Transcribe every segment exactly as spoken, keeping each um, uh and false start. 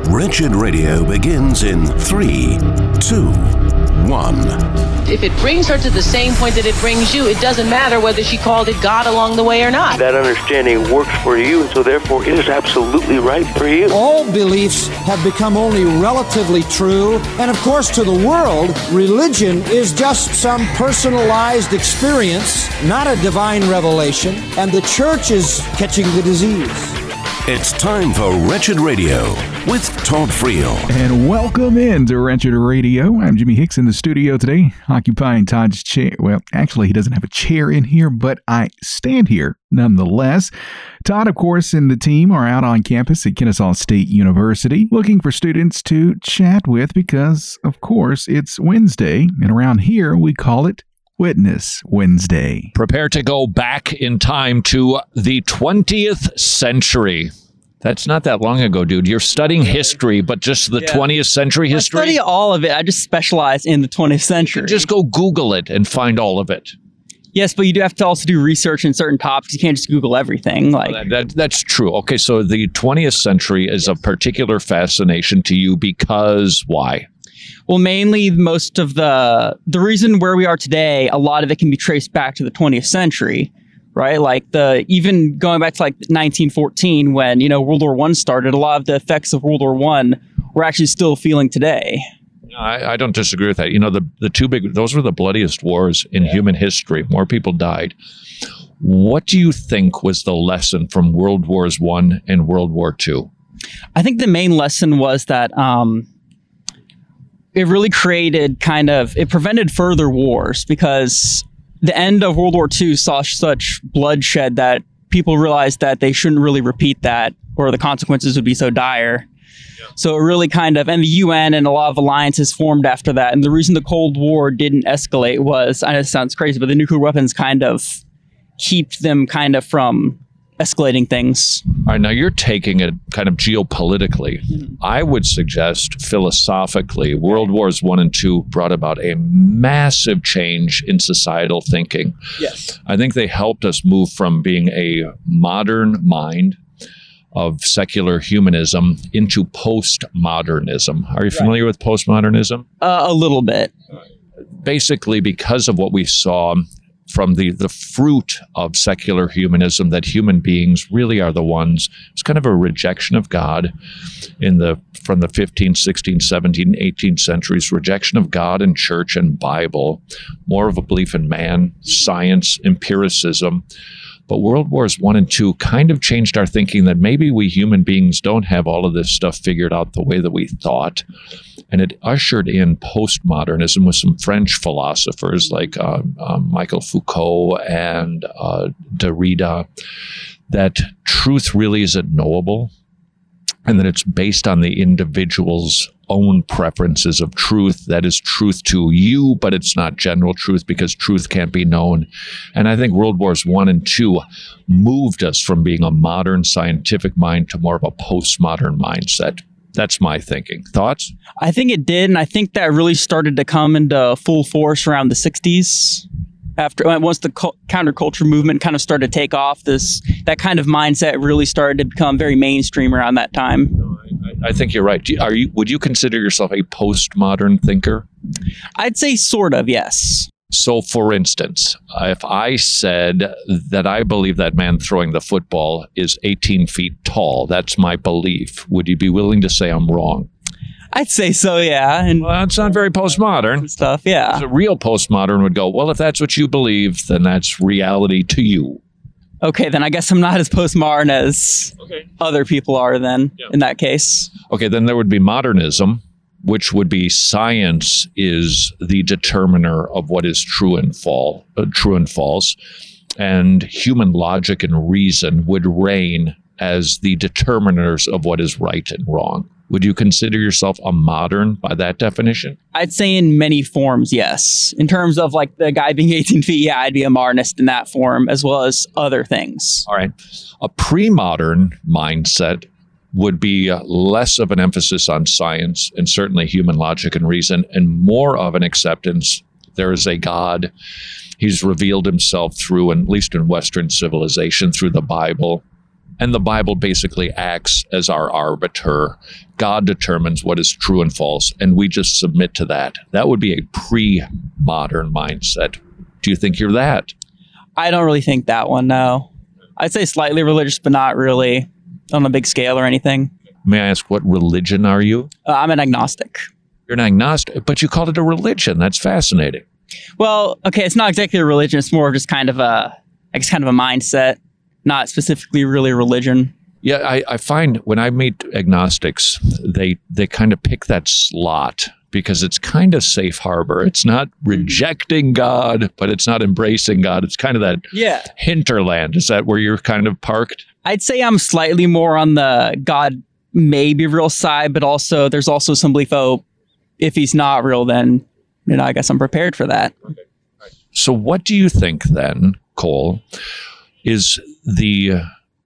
Wretched Radio begins in three, two, one. If it brings her to the same point that it brings you, it doesn't matter whether she called it God along the way or not. That understanding works for you, and so therefore it is absolutely right for you. All beliefs have become only relatively true, and of course to the world, religion is just some personalized experience, not a divine revelation, and the church is catching the disease. It's time for Wretched Radio with Todd Friel. And welcome in to Wretched Radio. I'm Jimmy Hicks in the studio today, occupying Todd's chair. Well, actually, he doesn't have a chair in here, but I stand here nonetheless. Todd, of course, and the team are out on campus at Kennesaw State University looking for students to chat with because, of course, it's Wednesday, and around here we call it Witness Wednesday. Prepare to go back in time to the twentieth century. That's not that long ago, dude. You're studying history, but just the yeah. twentieth century history? I study all of it. I just specialize in the twentieth century. Just go Google it and find all of it. Yes, but you do have to also do research in certain topics. You can't just Google everything. Like that, that, That's true. Okay, so the twentieth century is of particular fascination to you because why? Well, mainly most of the the reason where we are today, a lot of it can be traced back to the twentieth century, right? Like the even going back to like nineteen fourteen when, you know, World War One started, a lot of the effects of World War One we're actually still feeling today. I, I don't disagree with that. You know, the, the two big, those were the bloodiest wars in yeah. human history. More people died. What do you think was the lesson from World Wars One and World War Two? I think the main lesson was that um, it really created kind of, it prevented further wars because the end of World War Two saw such bloodshed that people realized that they shouldn't really repeat that or the consequences would be so dire. Yeah. So it really kind of, and the U N and a lot of alliances formed after that. And the reason the Cold War didn't escalate was, I know it sounds crazy, but the nuclear weapons kind of keep them kind of from escalating things. All right, now you're taking it kind of geopolitically. Mm-hmm. I would suggest philosophically, World Wars One and Two brought about a massive change in societal thinking. Yes. I think they helped us move from being a modern mind of secular humanism into postmodernism. Are you familiar right. with postmodernism? Uh, a little bit. Basically, because of what we saw from the, the fruit of secular humanism, that human beings really are the ones, it's kind of a rejection of God in the from the fifteenth, sixteenth, seventeenth, eighteenth centuries, rejection of God and church and Bible, more of a belief in man, science, empiricism. But World Wars One and Two kind of changed our thinking that maybe we human beings don't have all of this stuff figured out the way that we thought. And it ushered in postmodernism with some French philosophers like uh, uh, Michel Foucault and uh, Derrida, that truth really isn't knowable and that it's based on the individual's own preferences of truth. That is truth to you, but it's not general truth because truth can't be known. And I think World Wars One and Two moved us from being a modern scientific mind to more of a postmodern mindset. That's my thinking. Thoughts? I think it did, and I think that really started to come into full force around the sixties. After once the co- counterculture movement kind of started to take off, this that kind of mindset really started to become very mainstream around that time. I, I think you're right. Do you, are you? Would you consider yourself a postmodern thinker? I'd say sort of, yes. So, for instance, if I said that I believe that man throwing the football is eighteen feet tall, that's my belief, would you be willing to say I'm wrong? I'd say so, yeah. And well, that's not very postmodern. Stuff, yeah. A real postmodern would go, well, if that's what you believe, then that's reality to you. Okay, then I guess I'm not as postmodern as okay. other people are then, yeah. in that case. Okay, then there would be modernism, which would be science is the determiner of what is true and fall, uh, true and false, and human logic and reason would reign as the determiners of what is right and wrong. Would you consider yourself a modern by that definition? I'd say in many forms, yes. In terms of like the guy being eighteen feet, yeah, I'd be a modernist in that form, as well as other things. All right. A pre-modern mindset would be less of an emphasis on science and certainly human logic and reason, and more of an acceptance. There is a God. He's revealed himself through, at least in Western civilization, through the Bible. And the Bible basically acts as our arbiter. God determines what is true and false, and we just submit to that. That would be a pre-modern mindset. Do you think you're that? I don't really think that one, no. I'd say slightly religious, but not really on a big scale or anything. May I ask, what religion are you? Uh, I'm an agnostic. You're an agnostic, but you called it a religion. That's fascinating. Well, okay, it's not exactly a religion. It's more of just kind of a, I guess, kind of a mindset, not specifically really religion. Yeah, I, I find when I meet agnostics, they they kind of pick that slot because it's kind of safe harbor. It's not rejecting God, but it's not embracing God. It's kind of that yeah. hinterland. Is that where you're kind of parked? I'd say I'm slightly more on the God may be real side, but also there's also some belief, oh, if he's not real, then, you know, I guess I'm prepared for that. So what do you think then, Cole, is the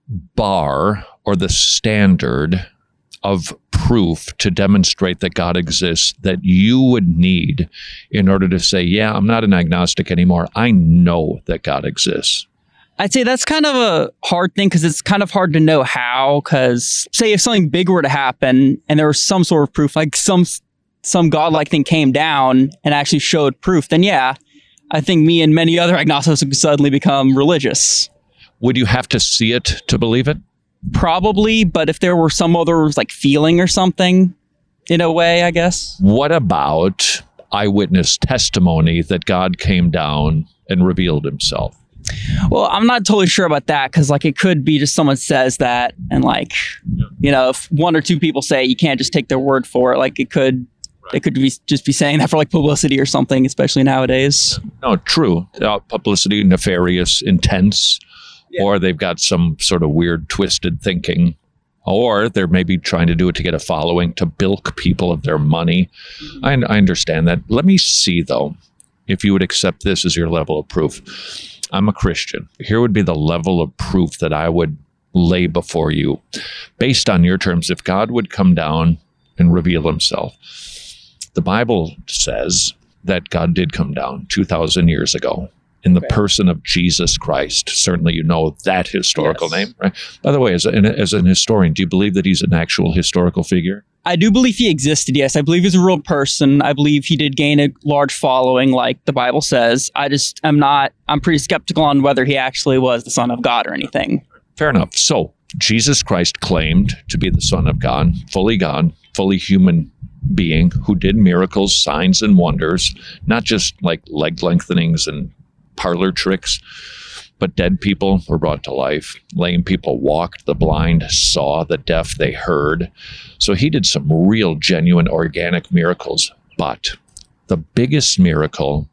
bar or the standard of proof to demonstrate that God exists that you would need in order to say, yeah, I'm not an agnostic anymore. I know that God exists? I'd say that's kind of a hard thing because it's kind of hard to know how, because say if something big were to happen and there was some sort of proof, like some some godlike thing came down and actually showed proof, then yeah, I think me and many other agnostics would suddenly become religious. Would you have to see it to believe it? Probably, but if there were some other like feeling or something, in a way, I guess. What about eyewitness testimony that God came down and revealed himself? Well, I'm not totally sure about that because like it could be just someone says that and like, you know, if one or two people say it, you can't just take their word for it. Like it could, they could be just be saying that for like publicity or something, especially nowadays. No, true. Uh, publicity, nefarious, intense. Yeah. Or they've got some sort of weird, twisted thinking. Or they're maybe trying to do it to get a following, to bilk people of their money. Mm-hmm. I, I understand that. Let me see, though, if you would accept this as your level of proof. I'm a Christian. Here would be the level of proof that I would lay before you. Based on your terms, if God would come down and reveal himself. The Bible says that God did come down two thousand years ago. In the person of Jesus Christ. Certainly you know that historical yes. name, right? By the way, as, a, as an historian, do you believe that he's an actual historical figure? I do believe he existed, yes. I believe he's a real person. I believe he did gain a large following, like the Bible says. I just am not, I'm pretty skeptical on whether he actually was the Son of God or anything. Fair enough. So, Jesus Christ claimed to be the Son of God, fully God, fully human being, who did miracles, signs, and wonders, not just like leg lengthenings and parlor tricks, but dead people were brought to life. Lame people walked, the blind saw, the deaf they heard. So he did some real, genuine, organic miracles. But the biggest miracle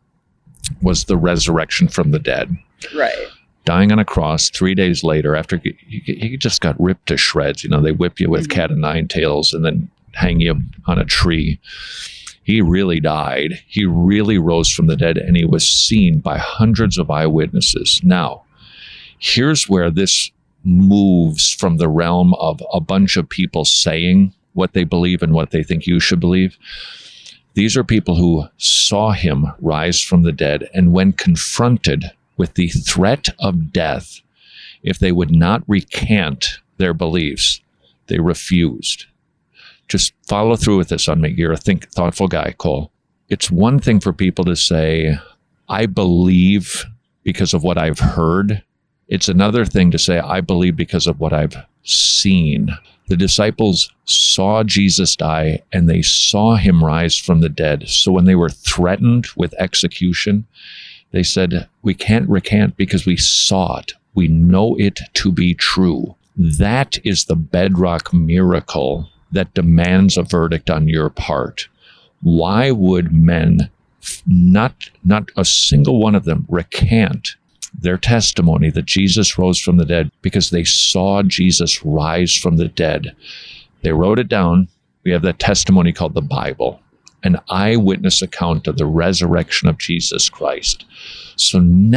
was the resurrection from the dead. Right. Dying on a cross three days later after he, he just got ripped to shreds. You know, they whip you with mm-hmm. cat o' nine tails and then hang you on a tree. He really died. He really rose from the dead, and he was seen by hundreds of eyewitnesses. Now, here's where this moves from the realm of a bunch of people saying what they believe and what they think you should believe. These are people who saw him rise from the dead, and when confronted with the threat of death, if they would not recant their beliefs, they refused. Just follow through with this on me. You're a think, thoughtful guy, Cole. It's one thing for people to say, I believe because of what I've heard. It's another thing to say, I believe because of what I've seen. The disciples saw Jesus die, and they saw him rise from the dead. So when they were threatened with execution, they said, we can't recant because we saw it. We know it to be true. That is the bedrock miracle that demands a verdict on your part. Why would men, not, not a single one of them, recant their testimony that Jesus rose from the dead because they saw Jesus rise from the dead? They wrote it down. We have that testimony called the Bible, an eyewitness account of the resurrection of Jesus Christ. So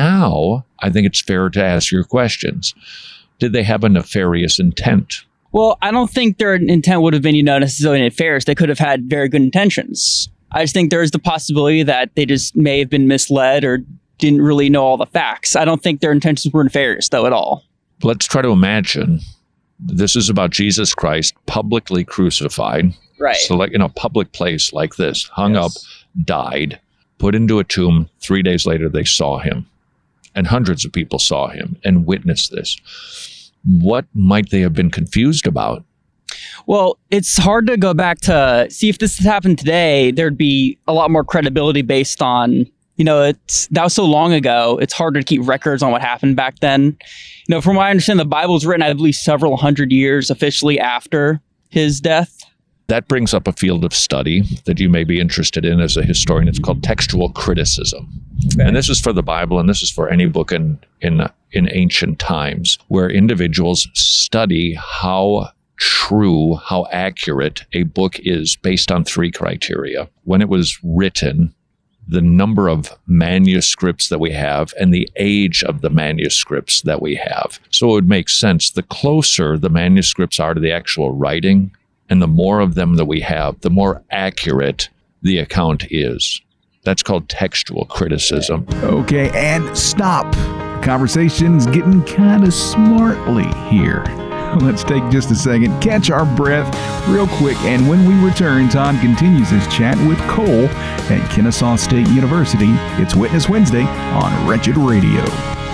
now I think it's fair to ask your questions. Did they have a nefarious intent? Well, I don't think their intent would have been, you know, necessarily nefarious. They could have had very good intentions. I just think there is the possibility that they just may have been misled or didn't really know all the facts. I don't think their intentions were nefarious, though, at all. Let's try to imagine This is about Jesus Christ publicly crucified. Right. So like in a public place like this, hung Yes. up, died, put into a tomb. Three days later, they saw him. And hundreds of people saw him and witnessed this. What might they have been confused about? Well, it's hard to go back to see if this had happened today. There'd be a lot more credibility based on, you know, it's that was so long ago. It's harder to keep records on what happened back then. You know, from what I understand, the Bible was written, I believe, several hundred years officially after his death. That brings up a field of study that you may be interested in as a historian. It's called textual criticism. Okay. And this is for the Bible, and this is for any book in, in, in ancient times, where individuals study how true, how accurate a book is based on three criteria. When it was written, the number of manuscripts that we have, and the age of the manuscripts that we have. So it would make sense. The closer the manuscripts are to the actual writing, and the more of them that we have, the more accurate the account is. That's called textual criticism. Okay, and stop. Conversation's getting kind of smartly here. Let's take just a second, catch our breath real quick, and when we return, Todd continues his chat with Cole at Kennesaw State University. It's Witness Wednesday on Wretched Radio.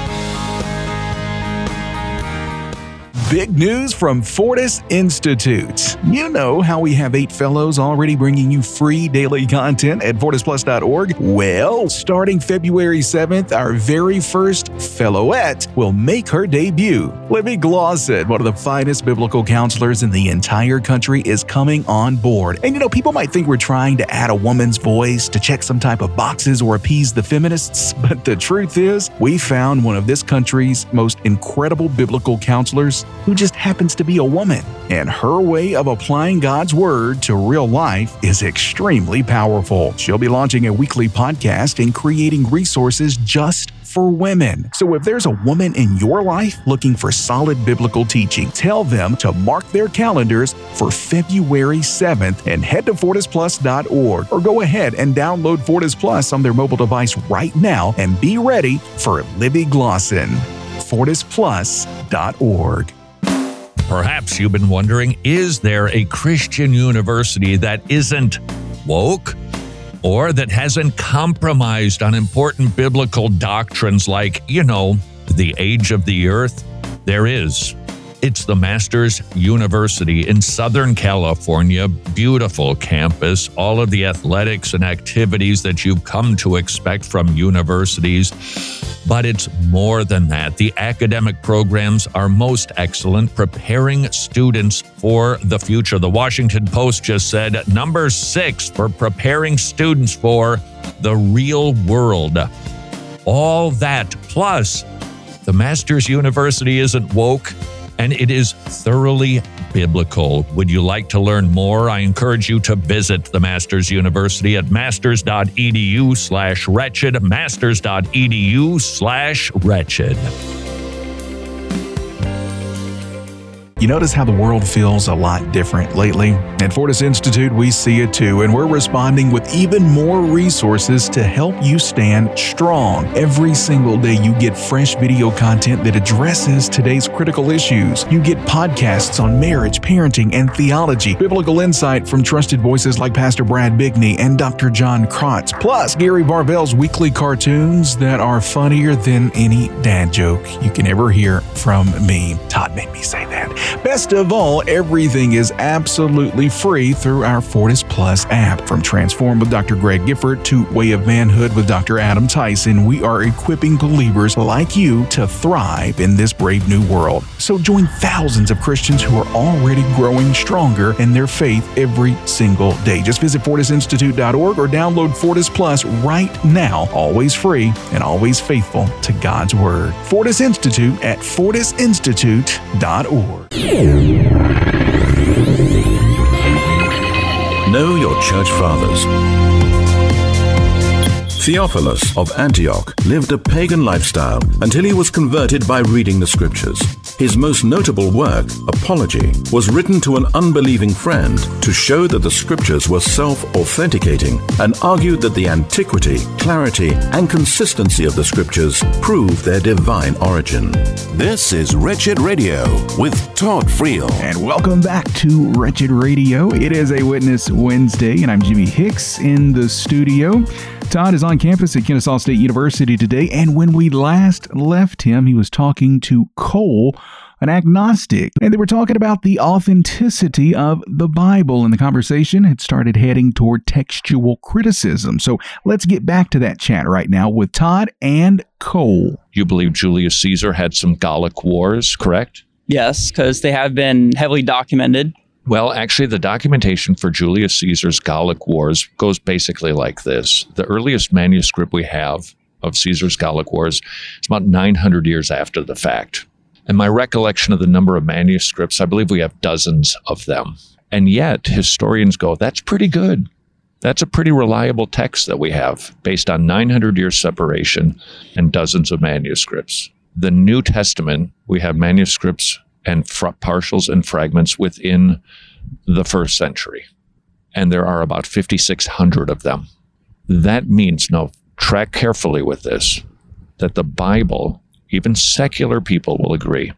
Big news from Fortis Institute. You know how we have eight fellows already bringing you free daily content at fortis plus dot org? Well, starting February seventh, our very first fellowette will make her debut. Libby Glosson, one of the finest biblical counselors in the entire country, is coming on board. And you know, people might think we're trying to add a woman's voice to check some type of boxes or appease the feminists, but the truth is, we found one of this country's most incredible biblical counselors who just happens to be a woman. And her way of applying God's word to real life is extremely powerful. She'll be launching a weekly podcast and creating resources just for women. So if there's a woman in your life looking for solid biblical teaching, tell them to mark their calendars for February seventh and head to fortis plus dot org, or go ahead and download Fortis Plus on their mobile device right now and be ready for Libby Glosson. fortis plus dot org. Perhaps you've been wondering, is there a Christian university that isn't woke or that hasn't compromised on important biblical doctrines like, you know, the age of the earth? There is. It's the Masters University in Southern California. Beautiful campus, all of the athletics and activities that you've come to expect from universities. But it's more than that. The academic programs are most excellent, preparing students for the future. The Washington Post just said number six for preparing students for the real world. All that, plus the Masters University isn't woke, and it is thoroughly biblical. Would you like to learn more? I encourage you to visit the Masters University at masters.edu slash wretched, masters.edu slash wretched. You notice how the world feels a lot different lately? At Fortis Institute, we see it too, and we're responding with even more resources to help you stand strong. Every single day, you get fresh video content that addresses today's critical issues. You get podcasts on marriage, parenting, and theology, biblical insight from trusted voices like Pastor Brad Bigney and Doctor John Krotz, plus Gary Varvel's weekly cartoons that are funnier than any dad joke you can ever hear from me. Todd made me say that. Best of all, everything is absolutely free through our Fortis Plus app. From Transform with Doctor Greg Gifford to Way of Manhood with Doctor Adam Tyson, we are equipping believers like you to thrive in this brave new world. So join thousands of Christians who are already growing stronger in their faith every single day. Just visit fortis institute dot org or download Fortis Plus right now. Always free and always faithful to God's Word. Fortis Institute at fortis institute dot org. Know your church fathers. Theophilus of Antioch lived a pagan lifestyle until he was converted by reading the scriptures. His most notable work, Apology, was written to an unbelieving friend to show that the scriptures were self-authenticating and argued that the antiquity, clarity, and consistency of the scriptures prove their divine origin. This is Wretched Radio with Todd Friel. And welcome back to Wretched Radio. It is a Witness Wednesday, and I'm Jimmy Hicks in the studio. Todd is on campus at Kennesaw State University today, and when we last left him, he was talking to Cole, an agnostic, and they were talking about the authenticity of the Bible, and the conversation had started heading toward textual criticism. So let's get back to that chat right now with Todd and Cole. You believe Julius Caesar had some Gallic wars, correct? Yes, because they have been heavily documented. Well, actually, the documentation for Julius Caesar's Gallic Wars goes basically like this. The earliest manuscript we have of Caesar's Gallic Wars is about nine hundred years after the fact. And my recollection of the number of manuscripts, I believe we have dozens of them. And yet, historians go, that's pretty good. That's a pretty reliable text that we have based on nine hundred years separation and dozens of manuscripts. The New Testament, we have manuscripts and fr- partials and fragments within the first century. And there are about fifty-six hundred of them. That means, now track carefully with this, that the Bible, even secular people will agree,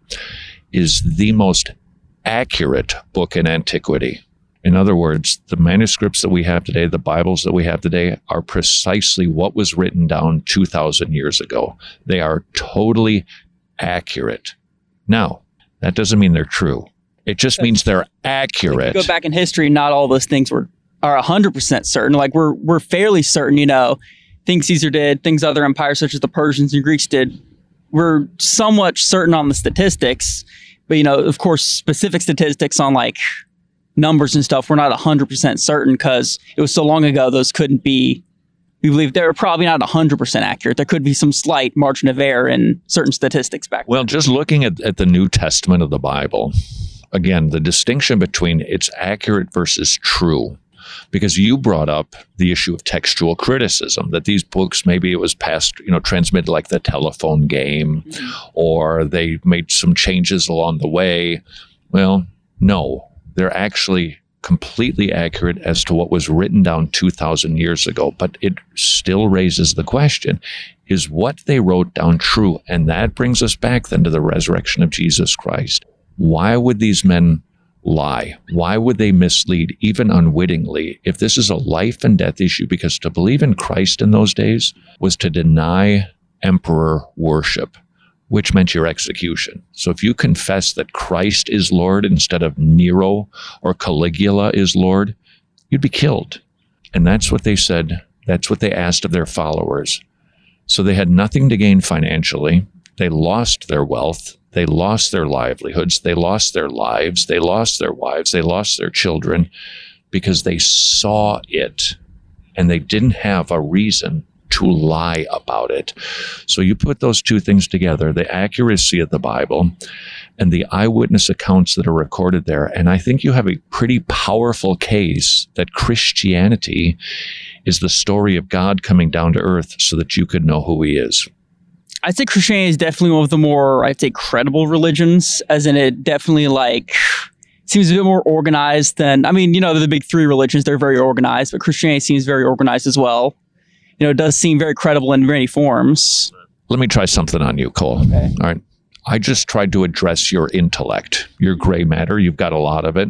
is the most accurate book in antiquity. In other words, the manuscripts that we have today, the Bibles that we have today, are precisely what was written down two thousand years ago. They are totally accurate. Now, that doesn't mean they're true. It just means they're accurate. If you go back in history, not all those things were are one hundred percent certain. Like, we're we're fairly certain, you know, things Caesar did, things other empires such as the Persians and Greeks did. We're somewhat certain on the statistics. But, you know, of course, specific statistics on, like, numbers and stuff, we're not one hundred percent certain because it was so long ago, those couldn't be, we believe they're probably not one hundred percent accurate. There could be some slight margin of error in certain statistics back then. Well, just looking at, at the New Testament of the Bible, again, the distinction between it's accurate versus true, because you brought up the issue of textual criticism, that these books, maybe it was passed, you know, transmitted like the telephone game, mm-hmm. or they made some changes along the way. Well, no, they're actually completely accurate as to what was written down two thousand years ago. But it still raises the question, is what they wrote down true? And that brings us back then to the resurrection of Jesus Christ. Why would these men lie? Why would they mislead, even unwittingly, if this is a life and death issue? Because to believe in Christ in those days was to deny emperor worship, which meant your execution. So if you confess that Christ is Lord instead of Nero or Caligula is Lord, you'd be killed. And that's what they said. That's what they asked of their followers. So they had nothing to gain financially. They lost their wealth. They lost their livelihoods. They lost their lives. They lost their wives. They lost their children because they saw it and they didn't have a reason to lie about it. So you put those two things together, the accuracy of the Bible and the eyewitness accounts that are recorded there, and I think you have a pretty powerful case that Christianity is the story of God coming down to earth so that you could know who he is. I'd say Christianity is definitely one of the more, I'd say, credible religions, as in it definitely, like, seems a bit more organized than, I mean, you know, the big three religions, they're very organized, but Christianity seems very organized as well. You know, it does seem very credible in many forms. Let me try something on you, Cole. Okay. All right. I just tried to address your intellect, your gray matter. You've got a lot of it.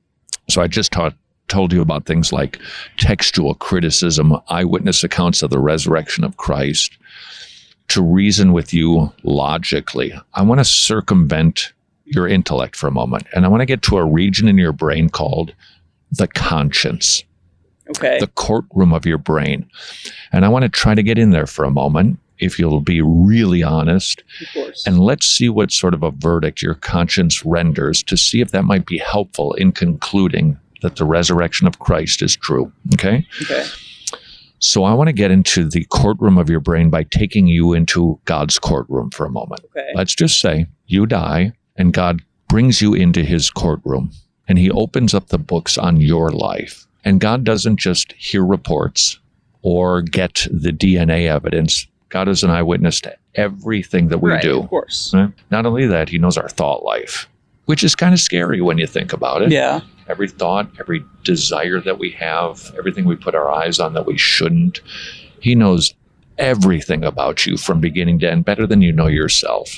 So I just taught, told you about things like textual criticism, eyewitness accounts of the resurrection of Christ, to reason with you logically. I want to circumvent your intellect for a moment, and I want to get to a region in your brain called the conscience. Okay. The courtroom of your brain. And I want to try to get in there for a moment, if you'll be really honest. Of course. And let's see what sort of a verdict your conscience renders to see if that might be helpful in concluding that the resurrection of Christ is true. Okay? Okay. So I want to get into the courtroom of your brain by taking you into God's courtroom for a moment. Okay. Let's just say you die and God brings you into his courtroom and he opens up the books on your life. And God doesn't just hear reports or get the D N A evidence. God is an eyewitness to everything that we Right, do. of course. Right? Not only that, he knows our thought life, which is kind of scary when you think about it. Yeah. Every thought, every desire that we have, everything we put our eyes on that we shouldn't. He knows everything about you from beginning to end, better than you know yourself.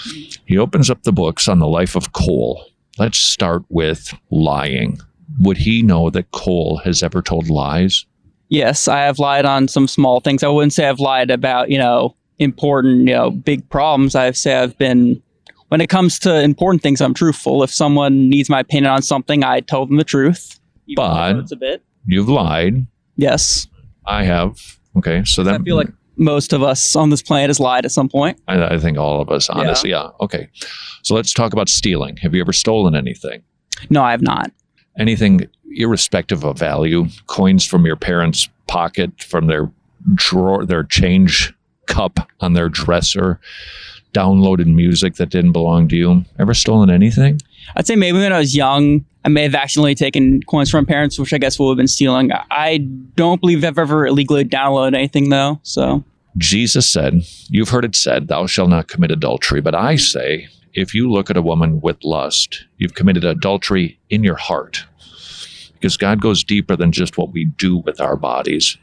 He opens up the books on the life of Cole. Let's start with lying. Would he know that Cole has ever told lies? Yes, I have lied on some small things. I wouldn't say I've lied about, you know, important, you know, big problems. I'd say I've been, when it comes to important things, I'm truthful. If someone needs my opinion on something, I tell them the truth. Even though it But hurts a bit. you've lied. Yes. I have. Okay, so I that feel like most of us on this planet has lied at some point. I, I think all of us, honestly, yeah. Okay, so let's talk about stealing. Have you ever stolen anything? No, I have not. Anything, irrespective of value, coins from your parents' pocket, from their drawer, their change cup on their dresser, downloaded music that didn't belong to you. Ever stolen anything? I'd say maybe when I was young, I may have accidentally taken coins from parents, which I guess would have been stealing. I don't believe I've ever illegally downloaded anything, though. So Jesus said, you've heard it said, thou shalt not commit adultery. But I say, if you look at a woman with lust, you've committed adultery in your heart. Because God goes deeper than just what we do with our bodies.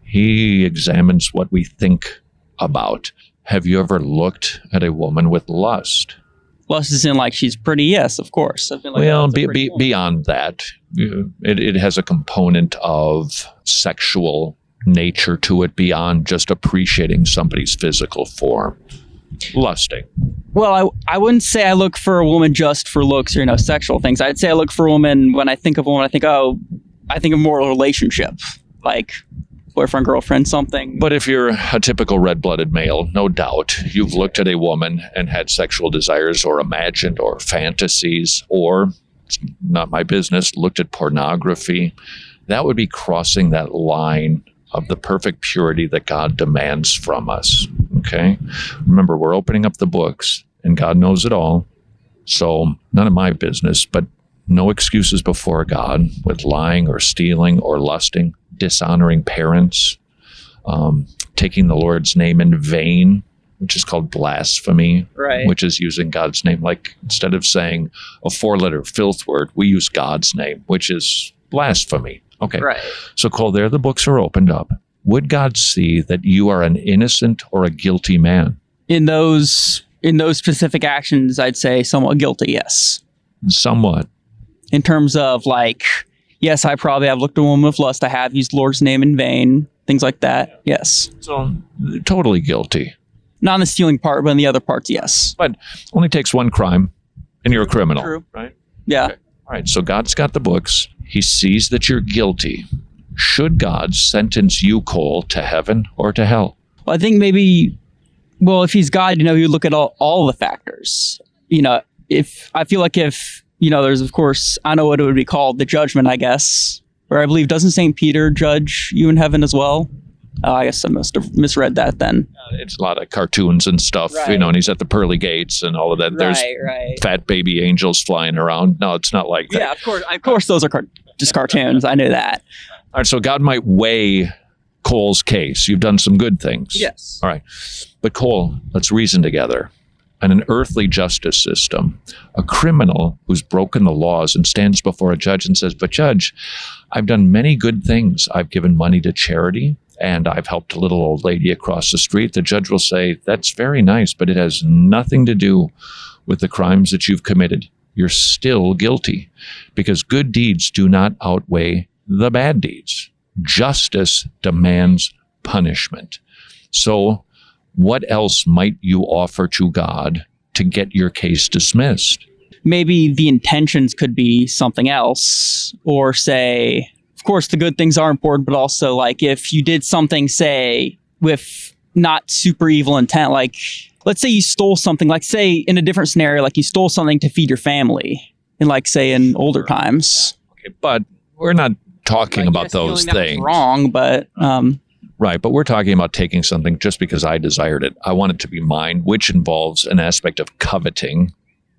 He examines what we think about. Have you ever looked at a woman with lust? lust is in like she's pretty. Yes, of course. I've been like, well, oh, be, be, beyond that, it, it has a component of sexual nature to it beyond just appreciating somebody's physical form. Lusting. Well, I, I wouldn't say I look for a woman just for looks or, you know, sexual things. I'd say I look for a woman, when I think of a woman, I think, oh, I think of more a relationship, like boyfriend, girlfriend, something. But if you're a typical red-blooded male, no doubt you've looked at a woman and had sexual desires or imagined or fantasies, or, it's not my business, looked at pornography. That would be crossing that line of the perfect purity that God demands from us. Okay? Remember, we're opening up the books, and God knows it all. So none of my business, but no excuses before God with lying or stealing or lusting, dishonoring parents, um, taking the Lord's name in vain, which is called blasphemy, right. which is using God's name. Like, instead of saying a four-letter filth word, we use God's name, which is blasphemy. Okay. Right. So, Cole, there the books are opened up. Would God see that you are an innocent or a guilty man? In those in those specific actions, I'd say somewhat guilty, yes. Somewhat. In terms of, like, yes, I probably have looked at a woman with lust. I have used the Lord's name in vain. Things like that, yes. So, totally guilty. Not in the stealing part, but in the other parts, yes. But only takes one crime, and you're a criminal. True. Right? Yeah. Okay. All right, so God's got the books. He sees that you're guilty. Should God sentence you, Cole, to heaven or to hell? Well, I think maybe, well, if he's God, you know, he would look at all, all the factors. You know, if I feel like if, you know, there's, of course, I know what it would be called, the judgment, I guess, where I believe, doesn't Saint Peter judge you in heaven as well? Uh, I guess I must have misread that then. Uh, it's a lot of cartoons and stuff, Right. you know, and he's at the pearly gates and all of that. There's Right, right. fat baby angels flying around. No, it's not like that. Yeah, of course. Of course, those are car- just cartoons. I knew that. All right, so God might weigh Cole's case. You've done some good things. Yes. All right. But Cole, let's reason together. In an earthly justice system, a criminal who's broken the laws and stands before a judge and says, but judge, I've done many good things. I've given money to charity, and I've helped a little old lady across the street. The judge will say, that's very nice, but it has nothing to do with the crimes that you've committed. You're still guilty because good deeds do not outweigh the bad deeds. Justice demands punishment. So what else might you offer to God to get your case dismissed? Maybe the intentions could be something else, or say, of course, the good things are important, but also, like, if you did something, say, with not super evil intent, like, let's say you stole something, like, say, in a different scenario, like you stole something to feed your family, in, like, say, in older times. Okay, but we're not talking Like, about yes, those feeling that was things. wrong, but um, Right, but we're talking about taking something just because I desired it. I want it to be mine, which involves an aspect of coveting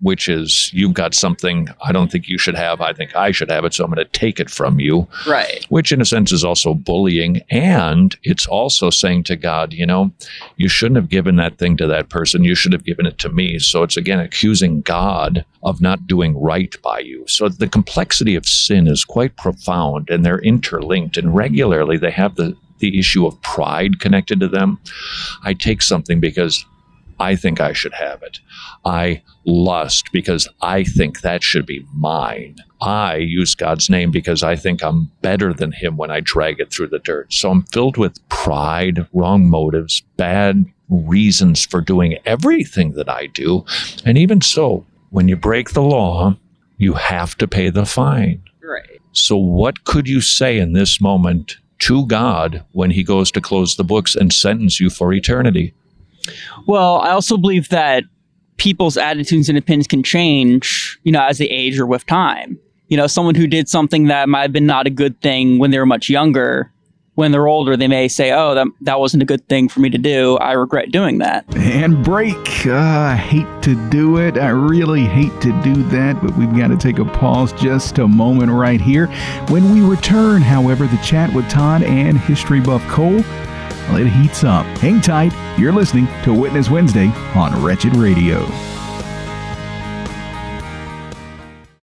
which is you've got something I don't think you should have. I think I should have it, so I'm going to take it from you. Right. Which in a sense is also bullying. And it's also saying to God, you know, you shouldn't have given that thing to that person. You should have given it to me. So it's again accusing God of not doing right by you. So the complexity of sin is quite profound, and they're interlinked, and regularly they have the, the issue of pride connected to them. I take something because I think I should have it. I lust because I think that should be mine. I use God's name because I think I'm better than him when I drag it through the dirt. So I'm filled with pride, wrong motives, bad reasons for doing everything that I do. And even so, when you break the law, you have to pay the fine. Right. So what could you say in this moment to God when he goes to close the books and sentence you for eternity? Well, I also believe that people's attitudes and opinions can change, you know, as they age or with time. You know, someone who did something that might have been not a good thing when they were much younger, when they're older, they may say, oh, that, that wasn't a good thing for me to do. I regret doing that. And break. Uh, I hate to do it. I really hate to do that, but we've got to take a pause just a moment right here. When we return, however, the chat with Todd and History Buff Cole, well, it heats up. Hang tight. You're listening to Witness Wednesday on Wretched Radio.